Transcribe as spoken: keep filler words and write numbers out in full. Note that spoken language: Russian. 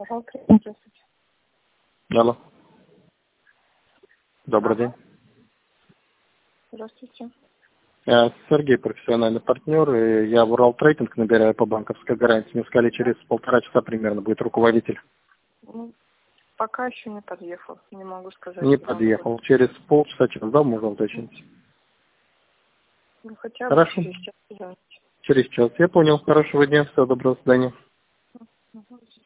Здравствуйте. Алло. Добрый Алло. день. Здравствуйте. Я Сергей, профессиональный партнер, и я в Урал Трейдинг набираю по банковской гарантии. Мне сказали, через полтора часа примерно будет руководитель. Ну, пока еще не подъехал, не могу сказать. Не когда он подъехал. Через полчаса, через два можно уточнить. будет. Ну, хотя бы Хорошо. через час позвоните. Через час. Я понял. Хорошего дня. Всего доброго. До свидания. Мгм.